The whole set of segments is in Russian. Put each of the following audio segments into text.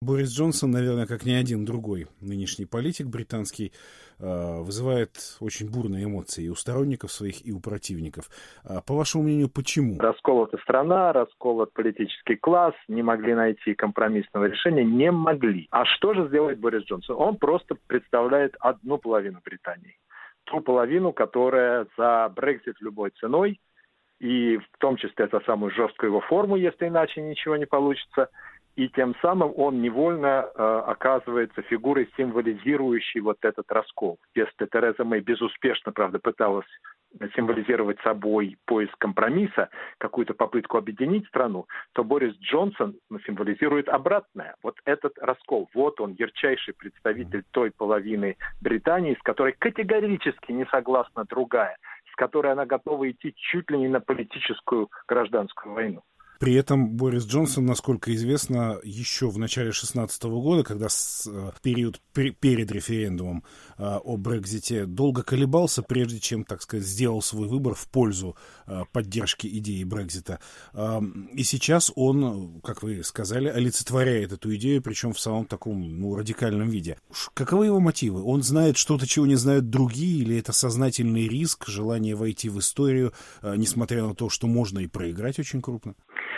Борис Джонсон, наверное, как ни один другой нынешний политик британский, вызывает очень бурные эмоции и у сторонников своих, и у противников. По вашему мнению, почему? Расколота страна, расколот политический класс, не могли найти компромиссного решения, не могли. А что же сделает Борис Джонсон? Он просто представляет одну половину Британии. Ту половину, которая за Брексит любой ценой, и в том числе за самую жесткую его форму, если иначе ничего не получится. И тем самым он невольно оказывается фигурой, символизирующей вот этот раскол. Если Тереза Мэй безуспешно, правда, пыталась символизировать собой поиск компромисса, какую-то попытку объединить страну, то Борис Джонсон символизирует обратное. Вот этот раскол. Вот он, ярчайший представитель той половины Британии, с которой категорически не согласна другая, с которой она готова идти чуть ли не на политическую гражданскую войну. При этом Борис Джонсон, насколько известно, еще в начале 2016 года, когда период перед референдумом о Брексите, долго колебался, прежде чем, так сказать, сделал свой выбор в пользу поддержки идеи Брексита. И сейчас он, как вы сказали, олицетворяет эту идею, причем в самом таком радикальном виде. Каковы его мотивы? Он знает что-то, чего не знают другие, или это сознательный риск, желание войти в историю, несмотря на то, что можно и проиграть очень крупно?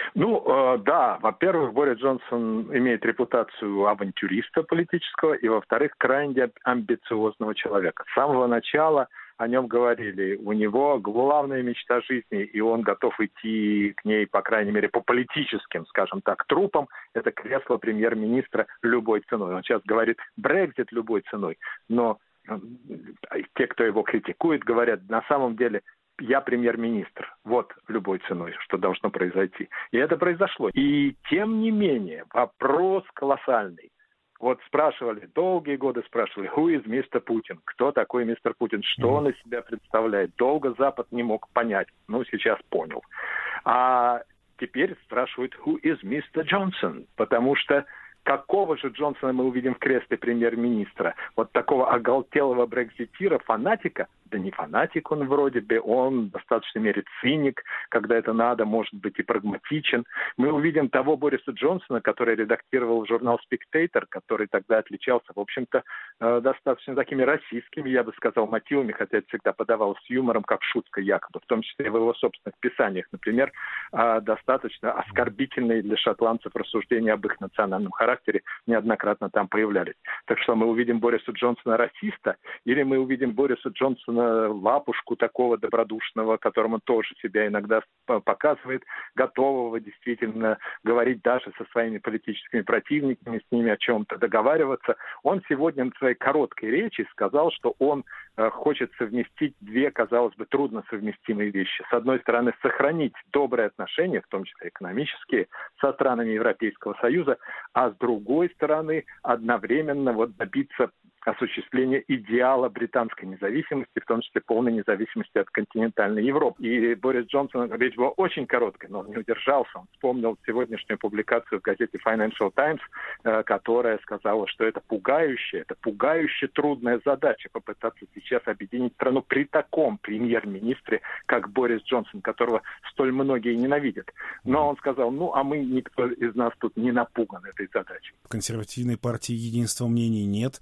Да, во-первых, Борис Джонсон имеет репутацию авантюриста политического, и, во-вторых, крайне амбициозного человека. С самого начала о нем говорили, у него главная мечта жизни, и он готов идти к ней, по крайней мере, по политическим, скажем так, трупам, это кресло премьер-министра любой ценой. Он сейчас говорит «Брексит любой ценой», но те, кто его критикует, говорят, на самом деле, я премьер-министр. Вот любой ценой, что должно произойти. И это произошло. И тем не менее, вопрос колоссальный. Вот спрашивали, долгие годы спрашивали, who is Mr. Putin? Кто такой мистер Путин? Что он из себя представляет? Долго Запад не мог понять. Сейчас понял. А теперь спрашивают, who is Mr. Johnson? Потому что какого же Джонсона мы увидим в кресле премьер-министра? Вот такого оголтелого брекситира, фанатика? Да не фанатик он вроде бы, он в достаточной мере циник, когда это надо, может быть, и прагматичен. Мы увидим того Бориса Джонсона, который редактировал журнал «Spectator», который тогда отличался, в общем-то, достаточно такими российскими, я бы сказал, мотивами, хотя это всегда подавалось с юмором, как шутка якобы, в том числе в его собственных писаниях. Например, достаточно оскорбительные для шотландцев рассуждения об их национальном характере неоднократно там появлялись. Так что мы увидим Бориса Джонсона расиста, или мы увидим Бориса Джонсона лапушку такого добродушного, которому тоже себя иногда показывает, готового действительно говорить даже со своими политическими противниками, с ними о чем-то договариваться. Он сегодня в своей короткой речи сказал, что он хочет совместить две, казалось бы, трудно совместимые вещи. С одной стороны, сохранить добрые отношения, в том числе экономические, со странами Европейского Союза, а с другой стороны, одновременно добиться осуществления идеала британской независимости, в том числе полной независимости от континентальной Европы. И Борис Джонсон, речь была очень короткой, но он не удержался. Он вспомнил сегодняшнюю публикацию в газете Financial Times, которая сказала, что это пугающе трудная задача попытаться сейчас объединить страну при таком премьер-министре, как Борис Джонсон, которого столь многие ненавидят. Но он сказал, никто из нас тут не напуган этой задачей. В консервативной партии единства мнений нет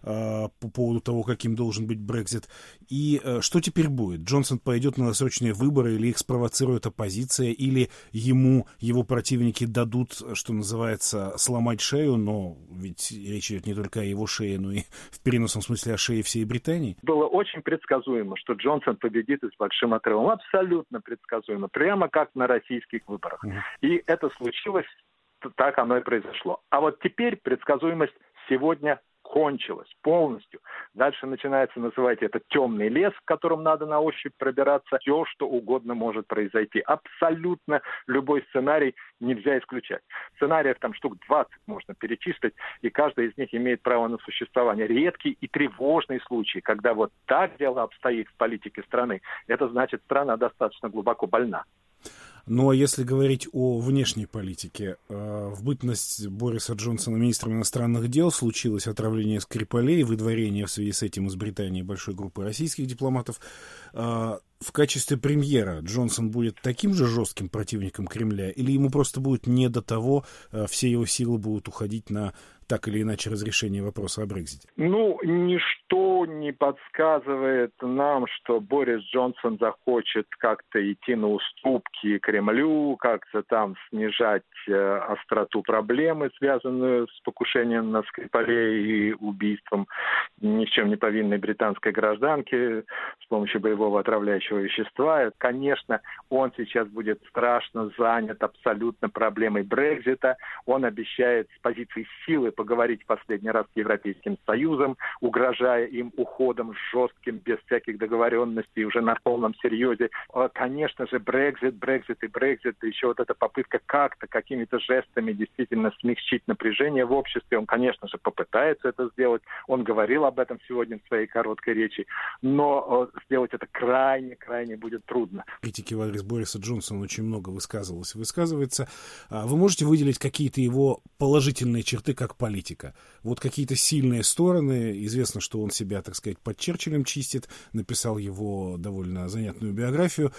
по поводу того, каким должен быть Брексит. И что теперь будет? Джонсон пойдет на досрочные выборы, или их спровоцирует оппозиция, или ему его противники дадут, что называется, сломать шею, но ведь речь идет не только о его шее, но и в переносном смысле о шее всей Британии. Было очень предсказуемо, что Джонсон победит и с большим отрывом. Абсолютно предсказуемо. Прямо как на российских выборах. И это случилось, так оно и произошло. А вот теперь предсказуемость сегодня кончилась полностью. Дальше начинается, называйте это, темный лес, в котором надо на ощупь пробираться. Все, что угодно может произойти. Абсолютно любой сценарий нельзя исключать. Сценариев там штук 20 можно перечислить, и каждый из них имеет право на существование. Редкий и тревожный случай, когда вот так дело обстоит в политике страны, это значит, страна достаточно глубоко больна. Ну а если говорить о внешней политике, в бытность Бориса Джонсона министром иностранных дел случилось отравление Скрипалей, выдворение в связи с этим из Британии большой группы российских дипломатов. В качестве премьера Джонсон будет таким же жестким противником Кремля, или ему просто будет не до того, все его силы будут уходить на так или иначе разрешение вопроса о Брексите? Ну, ничто не подсказывает нам, что Борис Джонсон захочет как-то идти на уступки Кремлю, как-то там снижать остроту проблемы, связанную с покушением на Скрипалей и убийством ни в чем не повинной британской гражданки с помощью боевого отравляющего вещества. Конечно, он сейчас будет страшно занят абсолютно проблемой Брексита. Он обещает с позиции силы поговорить в последний раз с Европейским Союзом, угрожая им уходом жестким, без всяких договоренностей, уже на полном серьезе. Конечно же, Брексит, еще вот эта попытка как-то, какими-то жестами действительно смягчить напряжение в обществе. Он, конечно же, попытается это сделать. Он говорил об этом сегодня в своей короткой речи. Но сделать это крайне будет трудно. Критики в адрес Бориса Джонсона очень много высказывается. Вы можете выделить какие-то его положительные черты как политика? Вот какие-то сильные стороны. Известно, что он себя, так сказать, под Черчиллем чистит. Написал его довольно занятную биографию.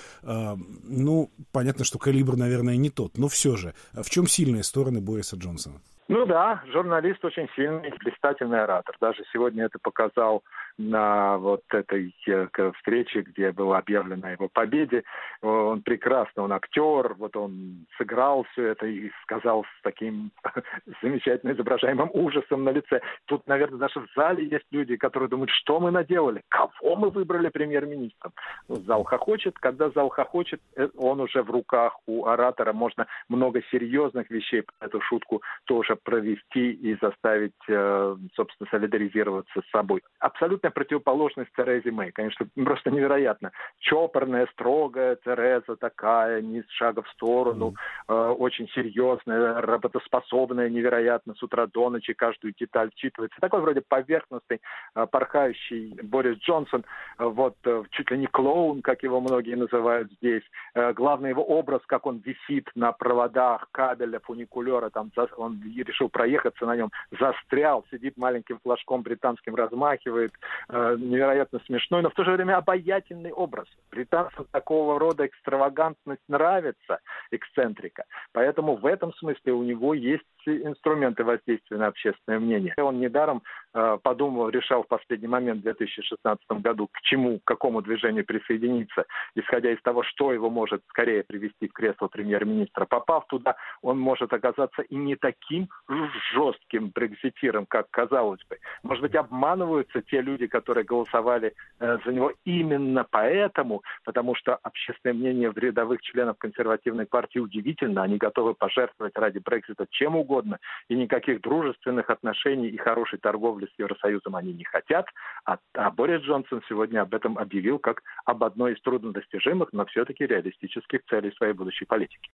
Ну, понятно, что калибр, наверное, не тот. Но все же, в чем сильные стороны Бориса Джонсона? Ну да, журналист очень сильный, блистательный оратор. Даже сегодня это показал на вот этой встрече, где было объявлено о его победе. Он прекрасно, он актер, вот он сыграл все это и сказал с таким замечательно изображаемым ужасом на лице. Тут, наверное, даже в зале есть люди, которые думают, что мы наделали, кого мы выбрали премьер-министром. Зал хохочет, когда зал хохочет, он уже в руках у оратора, можно много серьезных вещей по эту шутку тоже провести и заставить, собственно, солидаризироваться с собой. Абсолютная противоположность Терезе Мэй. Конечно, просто невероятно. Чопорная, строгая Тереза такая, ни шага в сторону, очень серьезная, работоспособная, невероятно, с утра до ночи каждую деталь вчитывается. Такой вроде поверхностный, порхающий Борис Джонсон, вот чуть ли не клоун, как его многие называют здесь. Главный его образ, как он висит на проводах кабеля, фуникулера, там он решил проехаться на нем, застрял, сидит маленьким флажком британским, размахивает. Невероятно смешной, но в то же время обаятельный образ. Британцам такого рода экстравагантность нравится, эксцентрика. Поэтому в этом смысле у него есть инструменты воздействия на общественное мнение. Он недаром решал в последний момент в 2016 году, к какому движению присоединиться, исходя из того, что его может скорее привести в кресло премьер-министра. Попав туда, он может оказаться и не таким жестким брекситиром, как казалось бы. Может быть, обманываются те люди, которые голосовали за него именно поэтому, потому что общественное мнение в рядовых членов консервативной партии удивительно. Они готовы пожертвовать ради Брексита чем угодно, и никаких дружественных отношений и хорошей торговли с Евросоюзом они не хотят. А Борис Джонсон сегодня об этом объявил как об одной из труднодостижимых, но все-таки реалистических целей своей будущей политики.